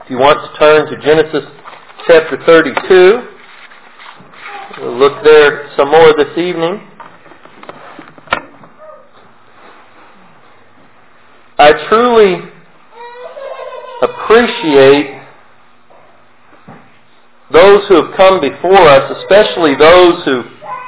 If you want to turn to Genesis chapter 32, we'll look there some more this evening. I truly appreciate those who have come before us, especially those who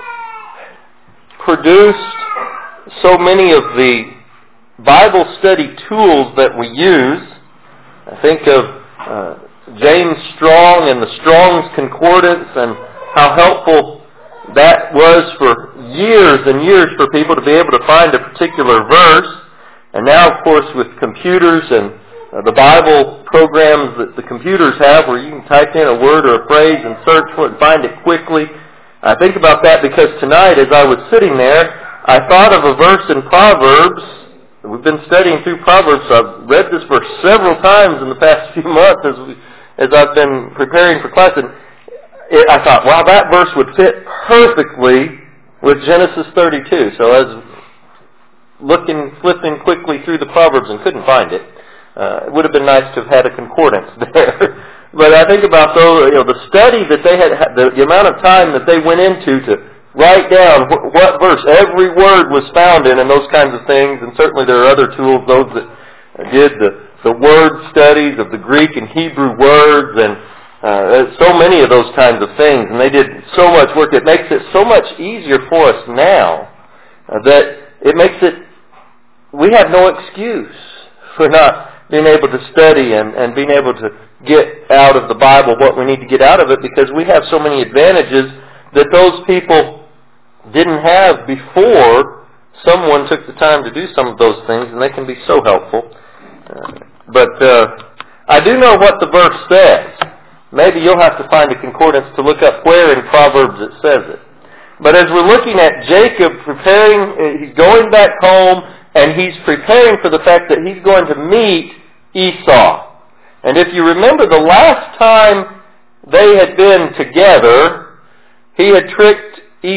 produced so many of the Bible study tools that we use. I think of James Strong and the Strong's Concordance and how helpful that was for years and years for people to be able to find a particular verse. And now, of course, with computers and the Bible programs that the computers have where you can type in a word or a phrase and search for it and find it quickly. I think about that because tonight, as I was sitting there, I thought of a verse in Proverbs. We've been studying through Proverbs. I've read this verse several times in the past few months as I've been preparing for class. And I thought, wow, that verse would fit perfectly with Genesis 32. So I was flipping quickly through the Proverbs and couldn't find it. It would have been nice to have had a concordance there. But I think about the study that they had, the amount of time that they went into to write down what verse every word was found in and those kinds of things. And certainly there are other tools, those that did the word studies of the Greek and Hebrew words and so many of those kinds of things. And they did so much work. It makes it so much easier for us now that it makes it, we have no excuse for not being able to study and being able to get out of the Bible what we need to get out of it, because we have so many advantages that those people didn't have before someone took the time to do some of those things, and they can be so helpful. But I do know what the verse says. Maybe you'll have to find a concordance to look up where in Proverbs it says it. But as we're looking at Jacob preparing, he's going back home, and he's preparing for the fact that he's going to meet Esau. And if you remember, the last time they had been together, he had tricked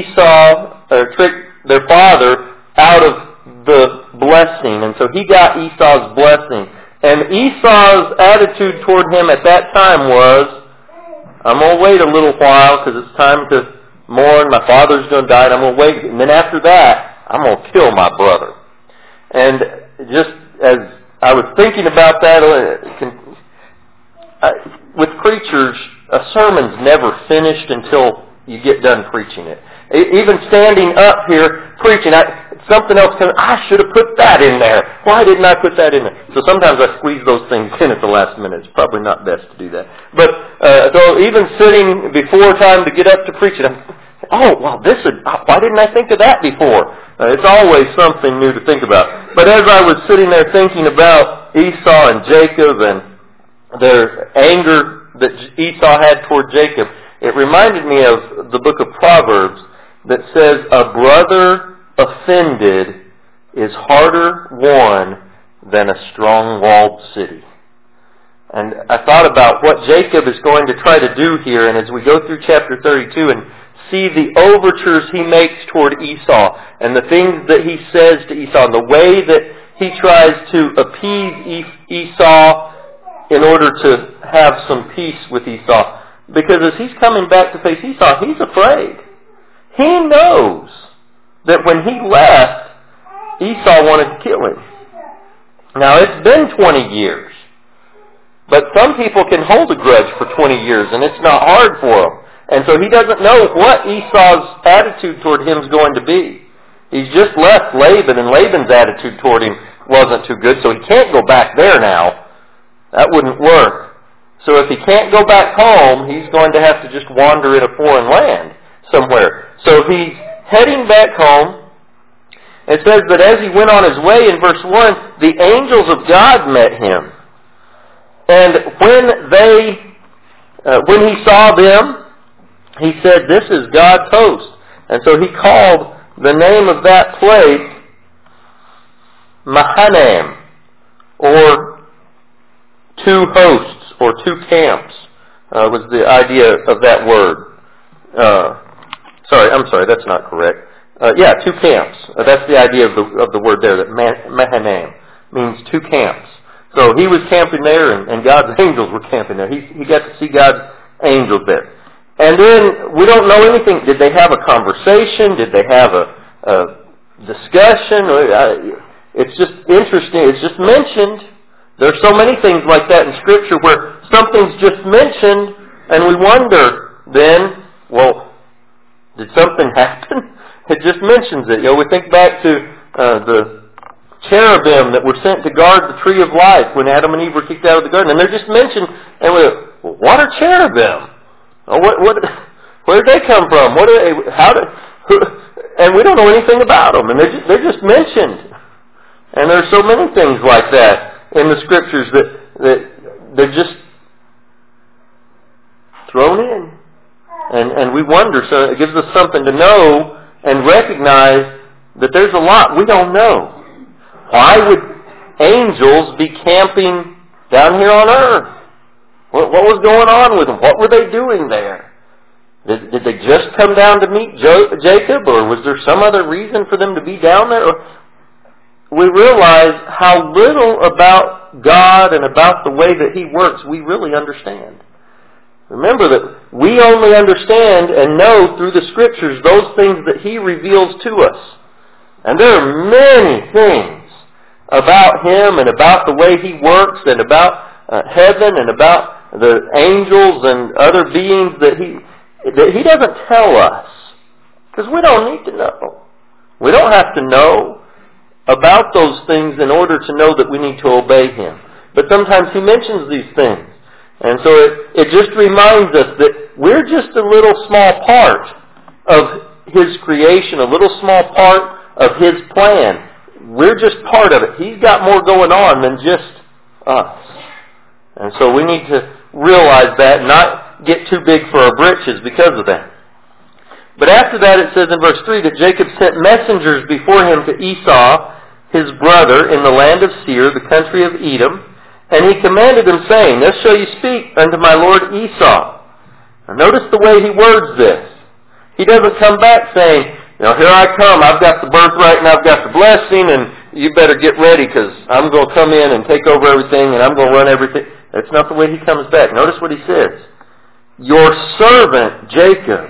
their father out of the blessing. And so he got Esau's blessing. And Esau's attitude toward him at that time was, I'm going to wait a little while because it's time to mourn. My father's going to die, and I'm going to wait. And then after that, I'm going to kill my brother. And just as I was thinking about that, with preachers, a sermon's never finished until you get done preaching it. Even standing up here preaching, something else comes, I should have put that in there. Why didn't I put that in there? So sometimes I squeeze those things in at the last minute. It's probably not best to do that. But so even sitting before time to get up to preach it, why didn't I think of that before? It's always something new to think about. But as I was sitting there thinking about Esau and Jacob and their anger that Esau had toward Jacob, it reminded me of the book of Proverbs that says, a brother offended is harder won than a strong-walled city. And I thought about what Jacob is going to try to do here, and as we go through chapter 32 and see the overtures he makes toward Esau and the things that he says to Esau and the way that he tries to appease Esau in order to have some peace with Esau. Because as he's coming back to face Esau, he's afraid. He knows that when he left, Esau wanted to kill him. Now, it's been 20 years. But some people can hold a grudge for 20 years, and it's not hard for them. And so he doesn't know what Esau's attitude toward him is going to be. He's just left Laban, and Laban's attitude toward him wasn't too good, so he can't go back there now. That wouldn't work. So if he can't go back home, he's going to have to just wander in a foreign land somewhere. So he's heading back home. It says that as he went on his way, in verse 1, the angels of God met him. And when he saw them, he said, this is God's host. And so he called the name of that place Mahanaim, or two hosts, or two camps, was the idea of that word. Sorry, that's not correct. Two camps. That's the idea of the word there, that Mahanaim means two camps. So he was camping there, and God's angels were camping there. He got to see God's angels there. And then we don't know anything. Did they have a conversation? Did they have a discussion? It's just interesting. It's just mentioned. There's so many things like that in Scripture where something's just mentioned, and we wonder then, well, did something happen? It just mentions it. We think back to the cherubim that were sent to guard the tree of life when Adam and Eve were kicked out of the garden, and they're just mentioned. And we go, well, what are cherubim? Oh, where did they come from? What are they? And we don't know anything about them, and they're just mentioned. And there's so many things like that in the Scriptures that they're just thrown in. And we wonder, so it gives us something to know and recognize that there's a lot we don't know. Why would angels be camping down here on earth? What was going on with them? What were they doing there? Did they just come down to meet Jacob, or was there some other reason for them to be down there? We realize how little about God and about the way that He works we really understand. Remember that we only understand and know through the Scriptures those things that He reveals to us. And there are many things about Him and about the way He works and about heaven and about the angels and other beings that He doesn't tell us. Because we don't need to know. We don't have to know about those things in order to know that we need to obey Him. But sometimes He mentions these things. And so it just reminds us that we're just a little small part of His creation, a little small part of His plan. We're just part of it. He's got more going on than just us. And so we need to realize that and not get too big for our britches because of that. But after that it says in verse 3 that Jacob sent messengers before him to Esau, his brother, in the land of Seir, the country of Edom, and he commanded him, saying, Thus shall you speak unto my lord Esau. Now notice the way he words this. He doesn't come back saying, here I come, I've got the birthright and I've got the blessing, and you better get ready because I'm going to come in and take over everything and I'm going to run everything. That's not the way he comes back. Notice what he says. Your servant Jacob.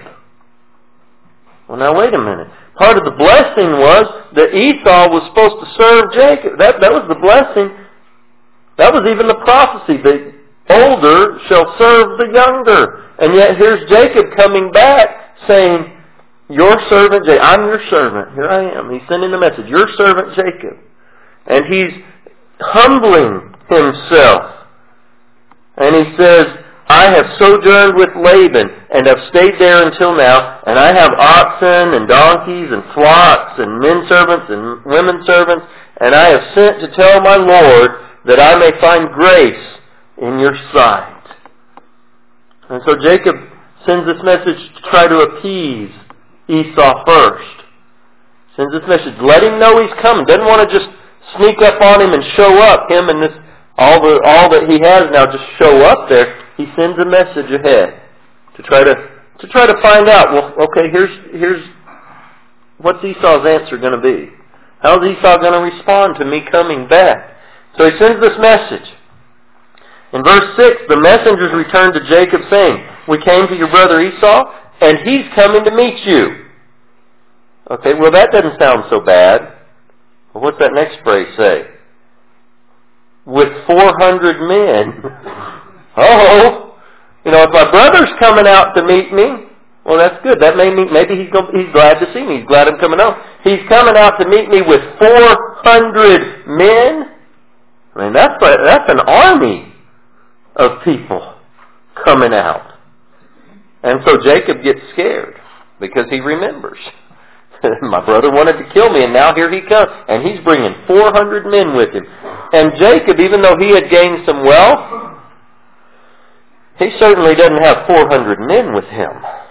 Well, now wait a minute. Part of the blessing was that Esau was supposed to serve Jacob. That was the blessing. That was even the prophecy. The older shall serve the younger. And yet here's Jacob coming back saying, your servant Jacob. I'm your servant. Here I am. He's sending the message. Your servant Jacob. And he's humbling himself. And he says, I have sojourned with Laban and have stayed there until now, and I have oxen and donkeys and flocks and men servants and women servants, and I have sent to tell my Lord that I may find grace in your sight. And so Jacob sends this message to try to appease Esau first. Sends this message, let him know he's coming. Doesn't want to just sneak up on him and show up. Him and this all that he has now just show up there. He sends a message ahead to try to find out. Well, okay, here's what's Esau's answer going to be? How's Esau going to respond to me coming back? So he sends this message. In verse 6, the messengers returned to Jacob, saying, We came to your brother Esau, and he's coming to meet you. Okay, well that doesn't sound so bad. Well, what's that next phrase say? With 400 men. Oh, if my brother's coming out to meet me, well, that's good. That may mean maybe he's glad to see me. He's glad I'm coming out. He's coming out to meet me with 400 men. I mean, that's an army of people coming out. And so Jacob gets scared because he remembers. My brother wanted to kill me, and now here he comes. And he's bringing 400 men with him. And Jacob, even though he had gained some wealth, he certainly doesn't have 400 men with him.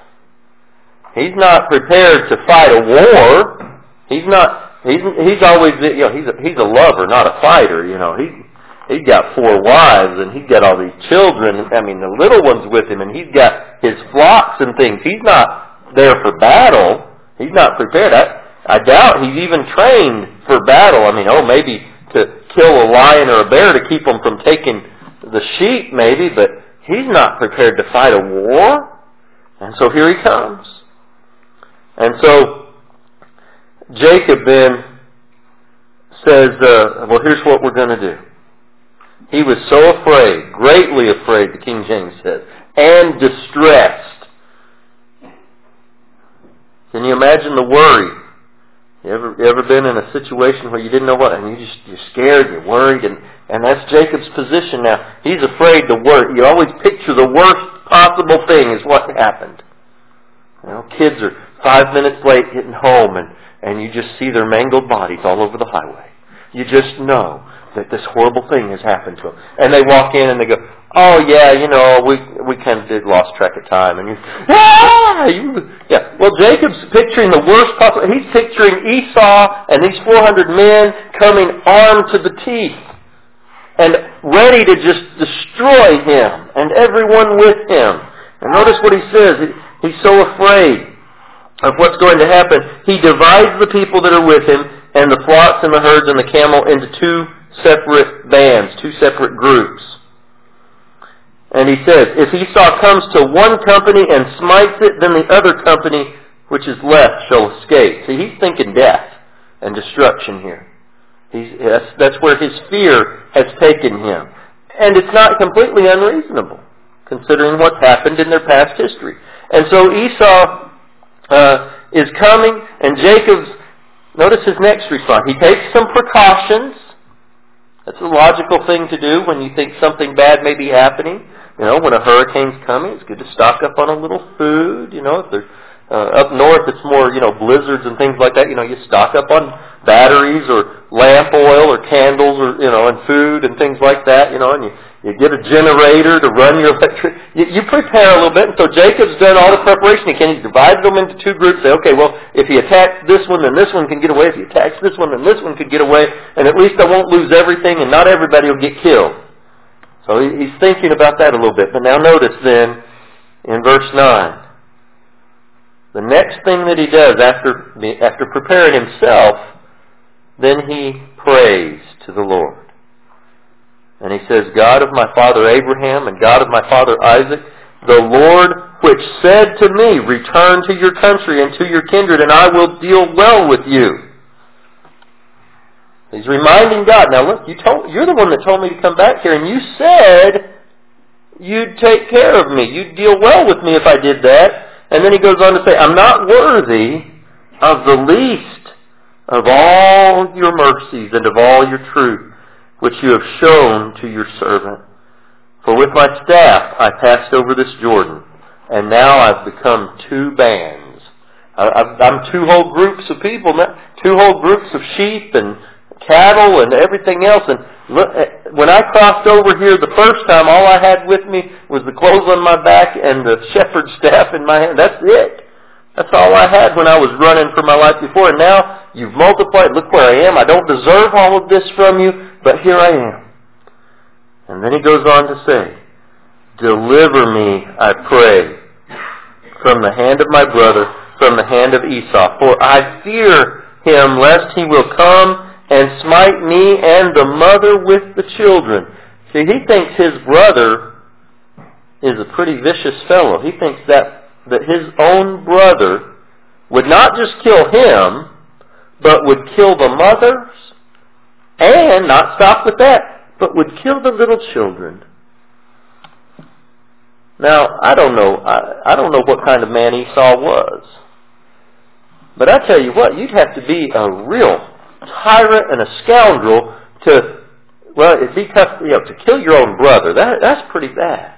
He's not prepared to fight a war. He's always, he's a lover, not a fighter, He's got 4 wives, and he's got all these children, the little ones with him, and he's got his flocks and things. He's not there for battle. He's not prepared. I doubt he's even trained for battle. Maybe to kill a lion or a bear to keep them from taking the sheep, maybe, but he's not prepared to fight a war. And so here he comes. And so Jacob then says, well, here's what we're going to do. He was so afraid, greatly afraid, the King James says, and distressed. Can you imagine the worry? You ever been in a situation where you didn't know what, and you're scared, you're worried, and that's Jacob's position now. He's afraid to worry. You always picture the worst possible thing is what happened. You know, kids are 5 minutes late getting home, and you just see their mangled bodies all over the highway. You just know that this horrible thing has happened to them. And they walk in and they go, oh yeah, you know, we kind of lost track of time. And yeah. Well, Jacob's picturing the worst possible. He's picturing Esau and these 400 men coming armed to the teeth and ready to just destroy him and everyone with him. And notice what he says. He's so afraid of what's going to happen. He divides the people that are with him and the flocks and the herds and the camel into two separate bands, two separate groups. And he says, if Esau comes to one company and smites it, then the other company which is left shall escape. See, he's thinking death and destruction here. That's where his fear has taken him. And it's not completely unreasonable, considering what's happened in their past history. And so Esau is coming, and Jacob's, notice his next response. He takes some precautions. That's a logical thing to do when you think something bad may be happening. You know, when a hurricane's coming, it's good to stock up on a little food. You know, if they're up north, it's more, you know, blizzards and things like that. You know, you stock up on batteries or lamp oil or candles or, you know, and food and things like that. You know, and you get a generator to run your electric. You prepare a little bit. And so Jacob's done all the preparation he can. He's divided them into two groups. Say, okay, well, if he attacks this one, then this one can get away. If he attacks this one, then this one could get away. And at least I won't lose everything, and not everybody will get killed. So he's thinking about that a little bit. But now notice then, in verse 9, the next thing that he does after preparing himself, then he prays to the Lord. And he says, God of my father Abraham and God of my father Isaac, the Lord which said to me, return to your country and to your kindred, and I will deal well with you. He's reminding God, now look, you're the one that told me to come back here, and you said you'd take care of me. You'd deal well with me if I did that. And then he goes on to say, I'm not worthy of the least of all your mercies and of all your truth, which you have shown to your servant. For with my staff I passed over this Jordan, and now I've become two bands. I'm two whole groups of people, two whole groups of sheep and cattle and everything else. And look, when I crossed over here the first time, all I had with me was the clothes on my back and the shepherd's staff in my hand. That's it. That's all I had when I was running for my life before. And now you've multiplied. Look where I am. I don't deserve all of this from you, but here I am. And then he goes on to say, deliver me, I pray, from the hand of my brother, from the hand of Esau. For I fear him, lest he will come and smite me and the mother with the children. See, he thinks his brother is a pretty vicious fellow. He thinks that his own brother would not just kill him, but would kill the mothers, and not stop with that, but would kill the little children. Now, I don't know what kind of man Esau was. But I tell you what, you'd have to be a real tyrant and a scoundrel to, well, it'd be tough, you know, to kill your own brother. That's pretty bad.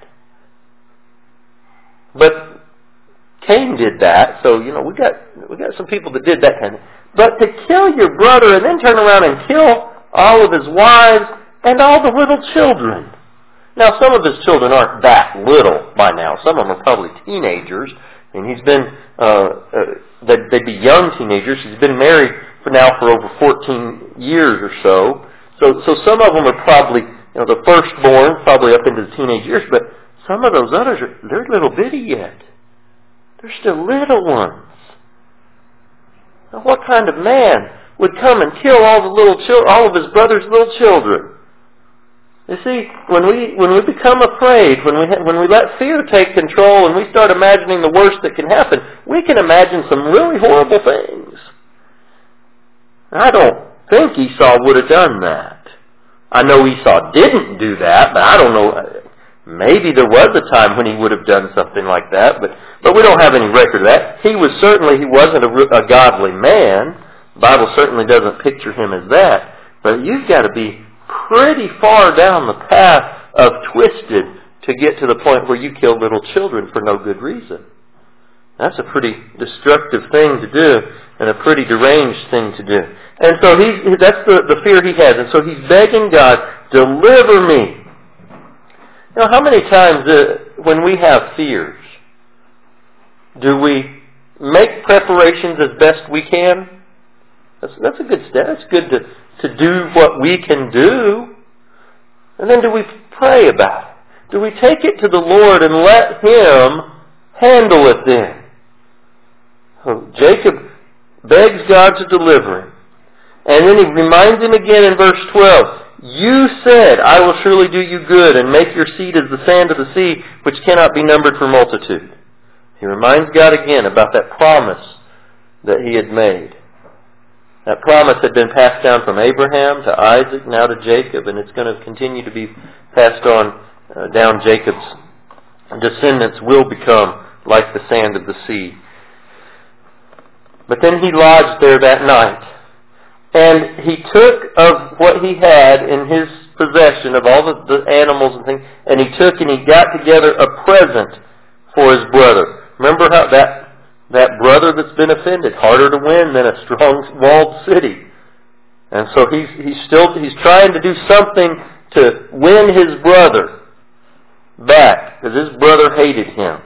But Cain did that, so, you know, we got some people that did that kind of. But to kill your brother and then turn around and kill all of his wives and all the little children. Now, some of his children aren't that little by now. Some of them are probably teenagers, and he's been, they'd be young teenagers. He's been married for over 14 years or so. So some of them are probably, you know, the firstborn, probably up into the teenage years, but some of those others, they're little bitty yet. They're still little ones. Now, what kind of man would come and kill all of his brother's little children. You see, when we become afraid, when we let fear take control and we start imagining the worst that can happen, we can imagine some really horrible things. I don't think Esau would have done that. I know Esau didn't do that, but I don't know. Maybe there was a time when he would have done something like that, but we don't have any record of that. He wasn't a godly man. The Bible certainly doesn't picture him as that. But you've got to be pretty far down the path of twisted to get to the point where you kill little children for no good reason. That's a pretty destructive thing to do and a pretty deranged thing to do. And so that's the fear he has. And so he's begging God, deliver me. Now, how many times when we have fears, do we make preparations as best we can? That's a good step. It's good to do what we can do. And then do we pray about it? Do we take it to the Lord and let Him handle it then? So Jacob begs God to deliver him. And then he reminds him again in verse 12, you said, I will surely do you good and make your seed as the sand of the sea, which cannot be numbered for multitude. He reminds God again about that promise that he had made. That promise had been passed down from Abraham to Isaac, now to Jacob, and it's going to continue to be passed on down. Jacob's descendants will become like the sand of the sea. But then he lodged there that night. And he took of what he had in his possession, of all the animals and things, and he took and he got together a present for his brother. Remember how that brother that's been offended, harder to win than a strong walled city. And so he's trying to do something to win his brother back, because his brother hated him.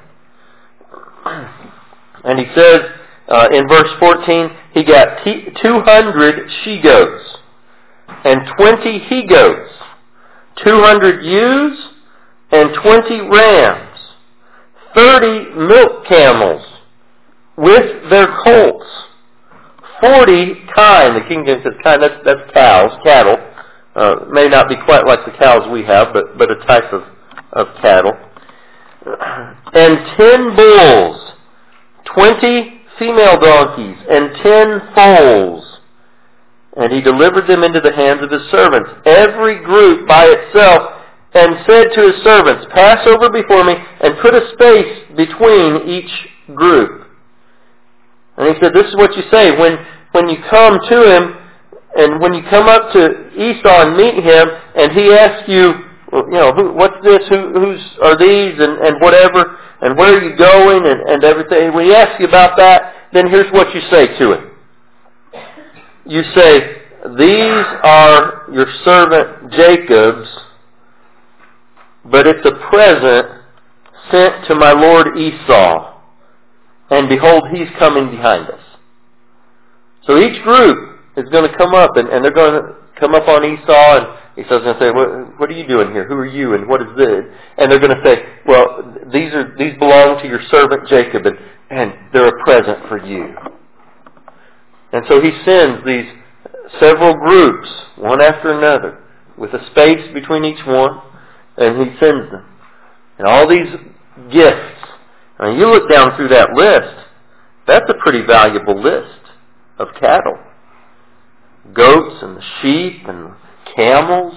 And he says, in verse 14, he got 200 she-goats and 20 he-goats, 200 ewes and 20 rams, 30 milk camels with their colts, 40 kine. The King James says kine, that's cows, cattle. May not be quite like the cows we have, but a type of cattle. And 10 bulls, 20 female donkeys, and 10 foals. And he delivered them into the hands of his servants, every group by itself, and said to his servants, pass over before me, and put a space between each group. And he said, this is what you say, when you come to him, and when you come up to Esau and meet him, and he asks you, what's this, whose are these, and whatever, and where are you going, and everything. When he asks you about that, then here's what you say to him. You say, these are your servant Jacob's, but it's a present sent to my lord Esau, and behold, he's coming behind us. So each group is going to come up, and they're going to come up on Esau, and Esau's going to say, what are you doing here? Who are you, and what is this? And they're going to say, well, these belong to your servant Jacob, and they're a present for you. And so he sends these several groups, one after another, with a space between each one, and he sends them. And all these gifts. I mean, you look down through that list, that's a pretty valuable list of cattle. Goats and the sheep and the camels.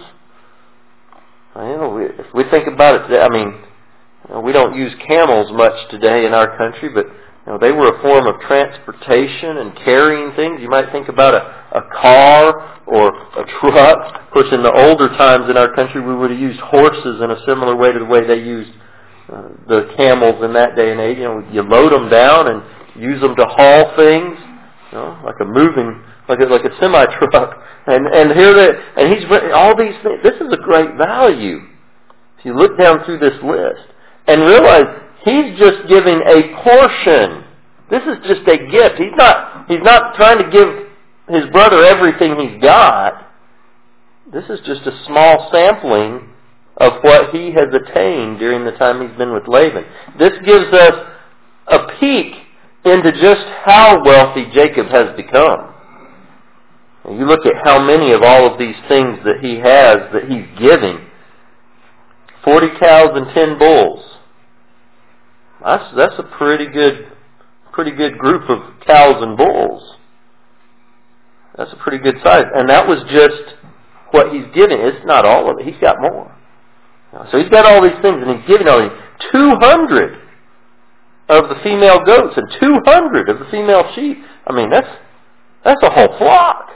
If we think about it today, we don't use camels much today in our country, but they were a form of transportation and carrying things. You might think about a car or a truck. Of course, in the older times in our country, we would have used horses in a similar way to the way they used the camels in that day and age. You load them down and use them to haul things, like a semi truck. And he's all these things. This is a great value. If you look down through this list and realize he's just giving a portion. This is just a gift. He's not trying to give his brother everything he's got. This is just a small sampling of what he has attained during the time he's been with Laban. This gives us a peek into just how wealthy Jacob has become. And you look at how many of all of these things that he has that he's giving. 40 cows and 10 bulls. That's a pretty good group of cows and bulls. That's a pretty good size. And that was just what he's giving. It's not all of it. He's got more. So he's got all these things, and he's giving all these. 200 of the female goats and 200 of the female sheep. I mean, that's a whole flock.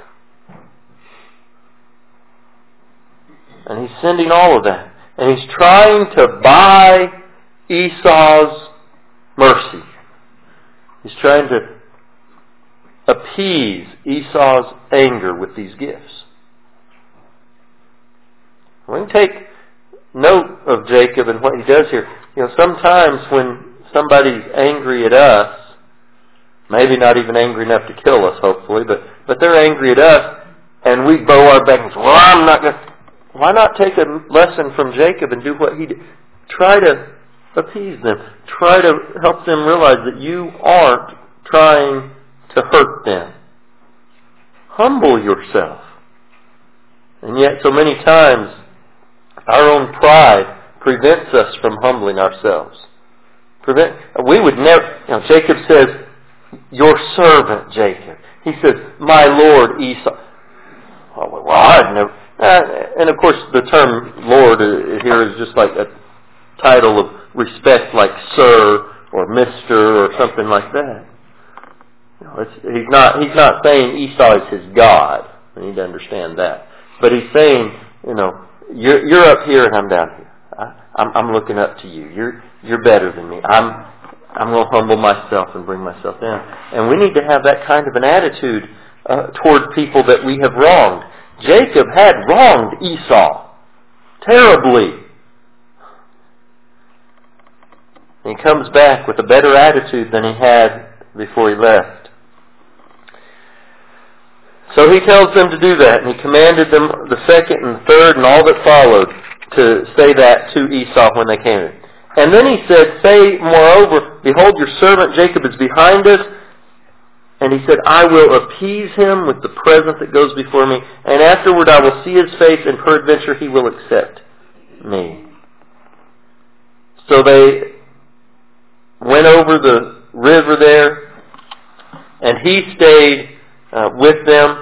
And he's sending all of that. And he's trying to buy Esau's mercy. He's trying to appease Esau's anger with these gifts. We can take note of Jacob and what he does here. Sometimes when somebody's angry at us, maybe not even angry enough to kill us, hopefully, but they're angry at us, and we bow our back and say, well, I'm not going to... Why not take a lesson from Jacob and do what he did? Try to appease them. Try to help them realize that you aren't trying to hurt them. Humble yourself. And yet so many times our own pride prevents us from humbling ourselves. We would never... Jacob says, your servant Jacob. He says, my Lord Esau. Well, I'd never... and of course the term Lord here is just like a title of respect, like Sir or Mr. or something like that. He's not saying Esau is his God. We need to understand that. But he's saying, you're up here and I'm down here. I'm looking up to you. You're better than me. I'm going to humble myself and bring myself down. And we need to have that kind of an attitude toward people that we have wronged. Jacob had wronged Esau terribly. And he comes back with a better attitude than he had before he left. So he tells them to do that, and he commanded them, the second and third and all that followed, to say that to Esau when they came in. And then he said, say moreover, behold, your servant Jacob is behind us. And he said, I will appease him with the present that goes before me, and afterward I will see his face, and peradventure he will accept me. So they went over the river there, and he stayed with them.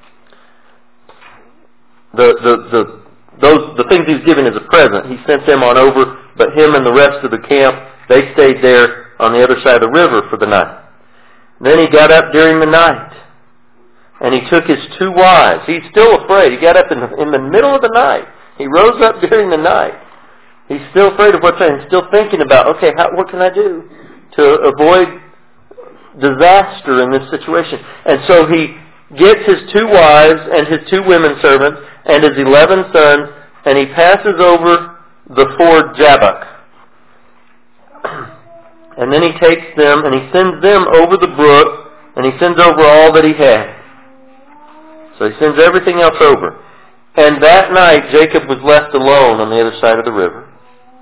The things he's given as a present, he sent them on over, but him and the rest of the camp, they stayed there on the other side of the river for the night. Then he got up during the night, and he took his 2 wives. He's still afraid. He got up in the middle of the night. He rose up during the night. He's still afraid of what's happening. He's still thinking about, okay, what can I do to avoid disaster in this situation? And so he gets his 2 wives and his 2 women servants and his 11 sons, and he passes over the ford Jabbok. And then he takes them and he sends them over the brook, and he sends over all that he had. So he sends everything else over. And that night Jacob was left alone on the other side of the river.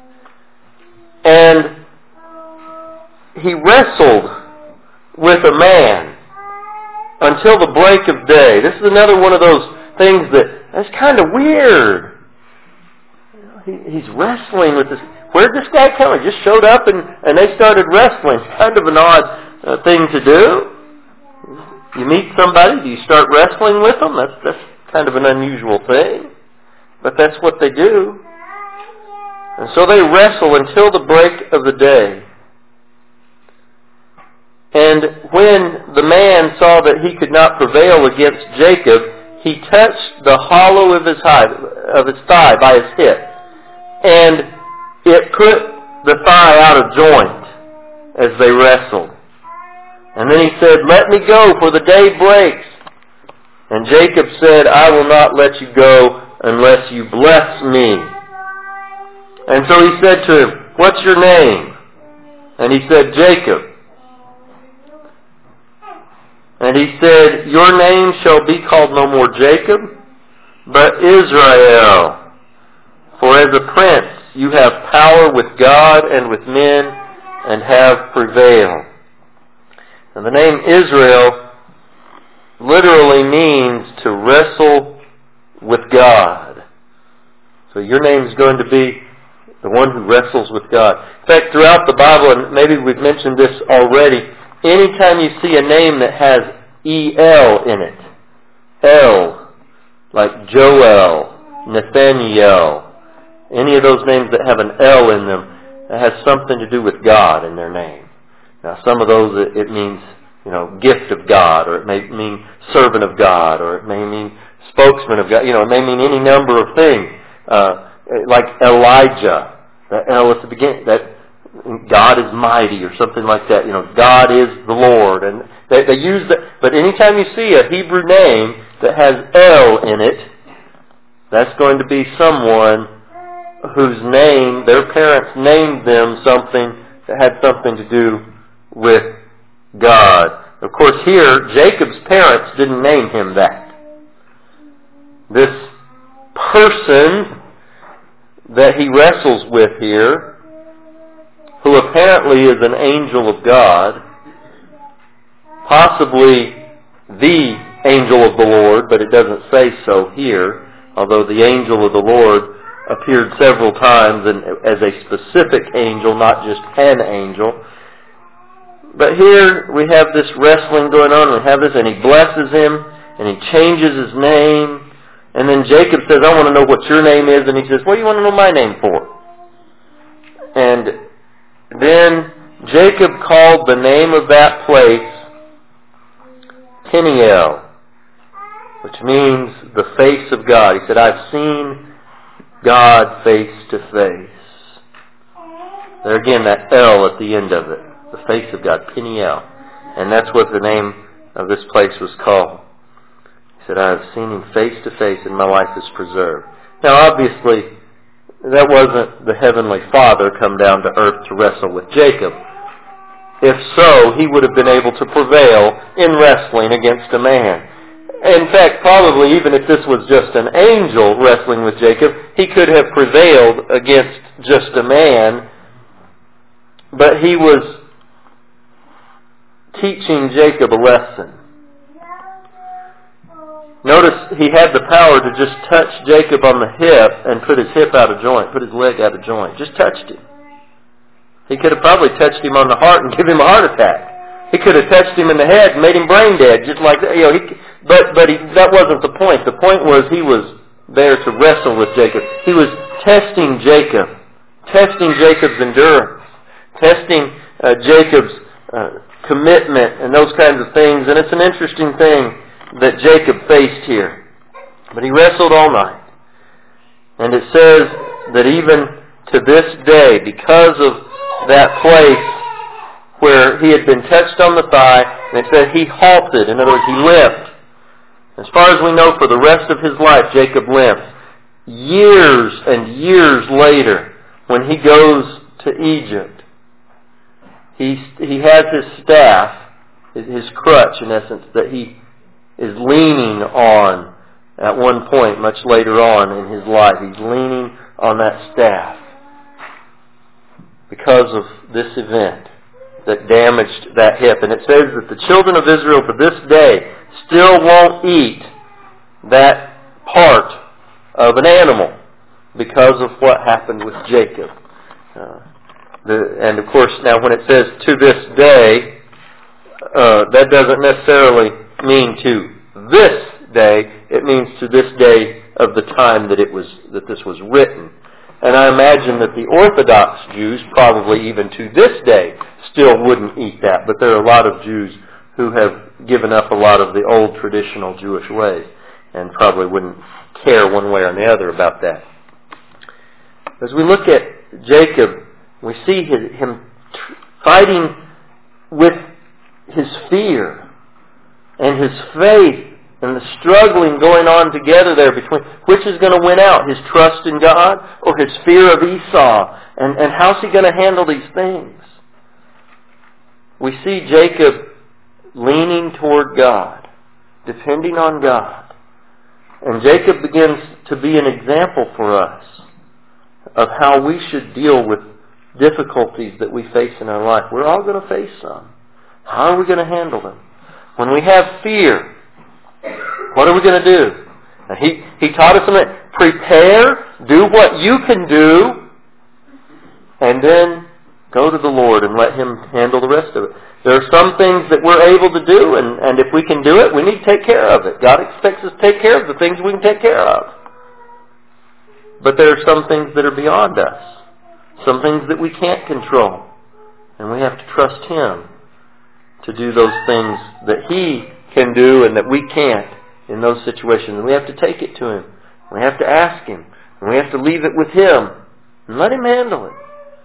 And he wrestled with a man until the break of day. This is another one of those things that's kind of weird. He's wrestling with this. Where did this guy come? He just showed up and they started wrestling. It's kind of an odd thing to do. You meet somebody, do you start wrestling with them? That's kind of an unusual thing. But that's what they do. And so they wrestle until the break of the day. And when the man saw that he could not prevail against Jacob, he touched the hollow of his thigh by his hip. And it put the thigh out of joint as they wrestled. And then he said, let me go, for the day breaks. And Jacob said, I will not let you go unless you bless me. And so he said to him, what's your name? And he said, Jacob. And he said, your name shall be called no more Jacob, but Israel. For as a prince you have power with God and with men, and have prevailed. And the name Israel literally means to wrestle with God. So your name is going to be the one who wrestles with God. In fact, throughout the Bible, and maybe we've mentioned this already, anytime you see a name that has E-L in it, El, like Joel, Nathaniel, any of those names that have an L in them, it has something to do with God in their name. Now, some of those, it means, gift of God, or it may mean servant of God, or it may mean spokesman of God. It may mean any number of things. Like Elijah, that L at the beginning, that God is mighty, or something like that. God is the Lord. And they use that. But anytime you see a Hebrew name that has L in it, that's going to be someone whose name, their parents named them something that had something to do with God. Of course, here, Jacob's parents didn't name him that. This person that he wrestles with here, who apparently is an angel of God, possibly the angel of the Lord, but it doesn't say so here, although the angel of the Lord appeared several times as a specific angel, not just an angel. But here we have this wrestling going on. We have this, and he blesses him, and he changes his name. And then Jacob says, I want to know what your name is. And he says, what do you want to know my name for? And then Jacob called the name of that place Peniel, which means the face of God. He said, I've seen God face to face. There again, that L at the end of it. The face of God, Peniel. And that's what the name of this place was called. He said, I have seen him face to face and my life is preserved. Now obviously, that wasn't the Heavenly Father come down to earth to wrestle with Jacob. If so, he would have been able to prevail in wrestling against a man. In fact, probably even if this was just an angel wrestling with Jacob, he could have prevailed against just a man. But he was teaching Jacob a lesson. Notice he had the power to just touch Jacob on the hip and put his hip out of joint, put his leg out of joint. Just touched him. He could have probably touched him on the heart and given him a heart attack. He could have touched him in the head and made him brain dead, just like that. But that wasn't the point. The point was he was there to wrestle with Jacob. He was testing Jacob, testing Jacob's endurance, testing Jacob's commitment and those kinds of things. And it's an interesting thing that Jacob faced here. But he wrestled all night. And it says that even to this day, because of that place where he had been touched on the thigh, and it said he halted. In other words, he limped. As far as we know, for the rest of his life, Jacob limped. Years and years later, when he goes to Egypt, he has his staff, his crutch in essence, that he is leaning on at one point much later on in his life. He's leaning on that staff because of this event that damaged that hip. And it says that the children of Israel to this day still won't eat that part of an animal because of what happened with Jacob. And of course, now when it says to this day, that doesn't necessarily mean to this day. It means to this day of the time that this was written. And I imagine that the Orthodox Jews, probably even to this day, still wouldn't eat that. But there are a lot of Jews who have given up a lot of the old traditional Jewish ways and probably wouldn't care one way or the other about that. As we look at Jacob, we see him fighting with his fear and his faith and the struggling going on together there between which is going to win out, his trust in God or his fear of Esau. And how's he going to handle these things? We see Jacob leaning toward God, depending on God. And Jacob begins to be an example for us of how we should deal with difficulties that we face in our life. We're all going to face some. How are we going to handle them? When we have fear, What are we going to do? And he taught us something. Prepare, do what you can do, and then go to the Lord and let Him handle the rest of it. There are some things that we're able to do, and if we can do it, we need to take care of it. God expects us to take care of the things we can take care of. But there are some things that are beyond us. Some things that we can't control. And we have to trust Him to do those things that He can do and that we can't in those situations. And we have to take it to Him. We have to ask Him. And we have to leave it with Him. And let Him handle it.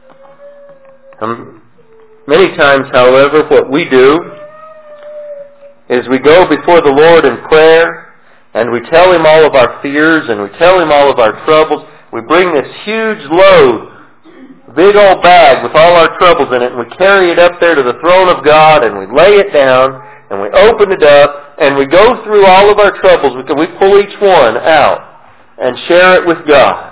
Many times, however, what we do is we go before the Lord in prayer and we tell Him all of our fears and we tell Him all of our troubles. We bring this huge load, big old bag with all our troubles in it, and we carry it up there to the throne of God and we lay it down and we open it up and we go through all of our troubles. We pull each one out and share it with God.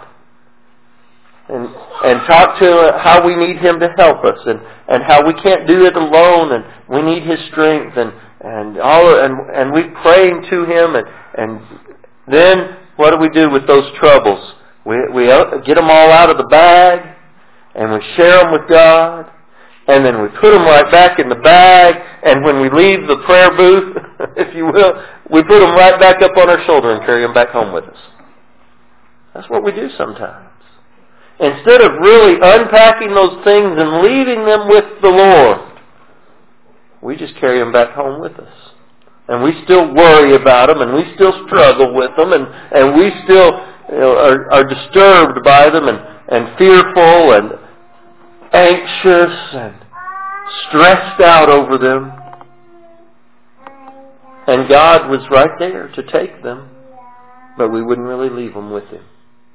And talk to how we need Him to help us and how we can't do it alone and we need His strength and we praying to Him and then what do we do with those troubles? We get them all out of the bag and we share them with God and then we put them right back in the bag and when we leave the prayer booth, if you will, we put them right back up on our shoulder and carry them back home with us. That's what we do sometimes. Instead of really unpacking those things and leaving them with the Lord, we just carry them back home with us. And we still worry about them, and we still struggle with them, and we still are disturbed by them, and fearful, and anxious, and stressed out over them. And God was right there to take them, but we wouldn't really leave them with Him.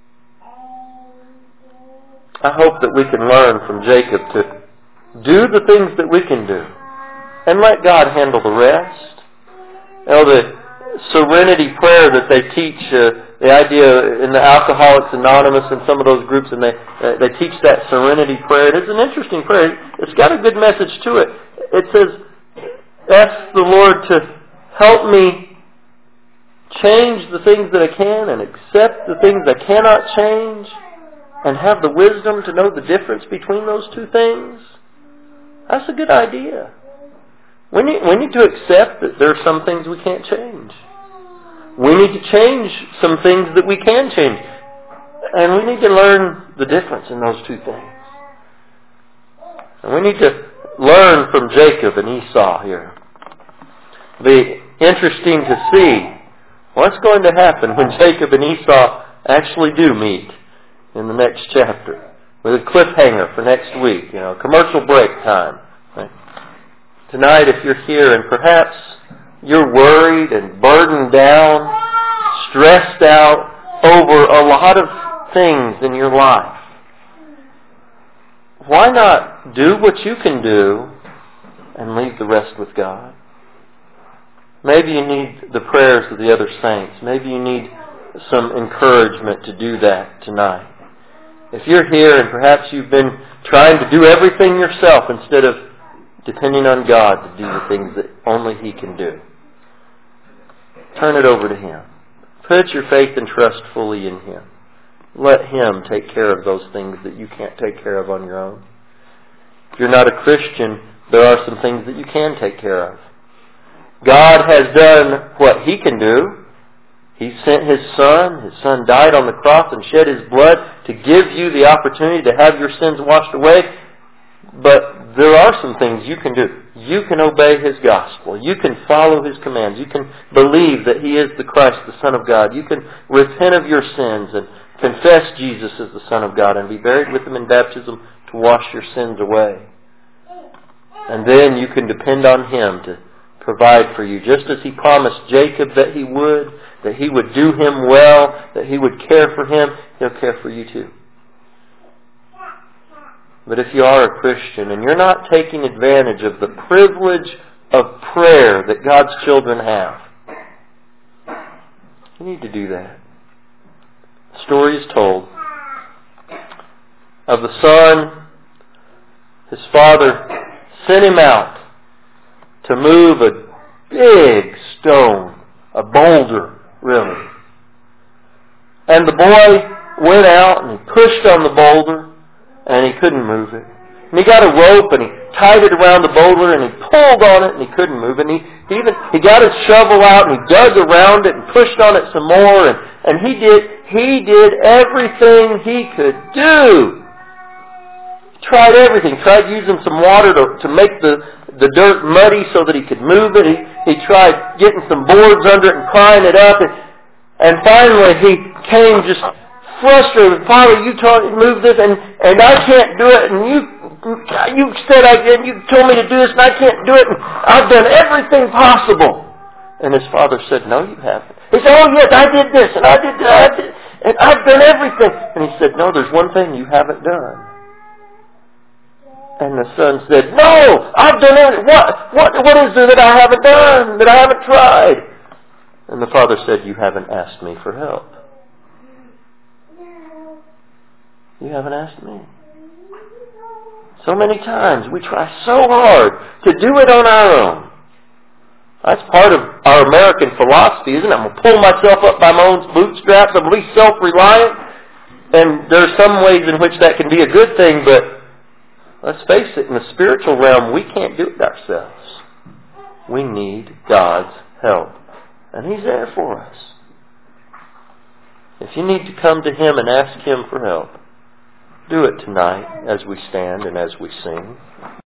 I hope that we can learn from Jacob to do the things that we can do and let God handle the rest. You know, the serenity prayer that they teach, the idea in the Alcoholics Anonymous and some of those groups, and they teach that serenity prayer. It is an interesting prayer. It's got a good message to it. It says, ask the Lord to help me change the things that I can and accept the things I cannot change, and have the wisdom to know the difference between those two things. That's a good idea. We need to accept that there are some things we can't change. We need to change some things that we can change. And we need to learn the difference in those two things. And we need to learn from Jacob and Esau here. It'll be interesting to see what's going to happen when Jacob and Esau actually do meet in the next chapter, with a cliffhanger for next week, commercial break time. Right? Tonight, if you're here and perhaps you're worried and burdened down, stressed out over a lot of things in your life, why not do what you can do and leave the rest with God? Maybe you need the prayers of the other saints. Maybe you need some encouragement to do that tonight. If you're here and perhaps you've been trying to do everything yourself instead of depending on God to do the things that only He can do, turn it over to Him. Put your faith and trust fully in Him. Let Him take care of those things that you can't take care of on your own. If you're not a Christian, there are some things that you can take care of. God has done what He can do. He sent His Son. His Son died on the cross and shed His blood to give you the opportunity to have your sins washed away. But there are some things you can do. You can obey His gospel. You can follow His commands. You can believe that He is the Christ, the Son of God. You can repent of your sins and confess Jesus as the Son of God and be buried with Him in baptism to wash your sins away. And then you can depend on Him to provide for you, just as He promised Jacob that He would do him well, that He would care for him. He'll care for you too. But if you are a Christian and you're not taking advantage of the privilege of prayer that God's children have, you need to do that. The story is told of the son. His father sent him out to move a big stone, a boulder, Really. And the boy went out and he pushed on the boulder and he couldn't move it. And he got a rope and he tied it around the boulder and he pulled on it and he couldn't move it. And he got his shovel out and he dug around it and pushed on it some more, and he did everything he could do. He tried everything. Tried using some water to make the dirt muddy so that he could move it. He tried getting some boards under it and prying it up. And finally he came just frustrated. Father, you told me to move this and I can't do it. And you said you told me to do this and I can't do it. And I've done everything possible. And his father said, no, you haven't. He said, oh yes, I did this and I did that. And I've done everything. And he said, no, there's one thing you haven't done. And the son said, no, I've done everything. What is there that I haven't done, that I haven't tried? And the father said, you haven't asked me for help. You haven't asked me. So many times we try so hard to do it on our own. That's part of our American philosophy, isn't it? I'm going to pull myself up by my own bootstraps. I'm going to be self-reliant. And there are some ways in which that can be a good thing, but let's face it, in the spiritual realm, we can't do it ourselves. We need God's help. And He's there for us. If you need to come to Him and ask Him for help, do it tonight as we stand and as we sing.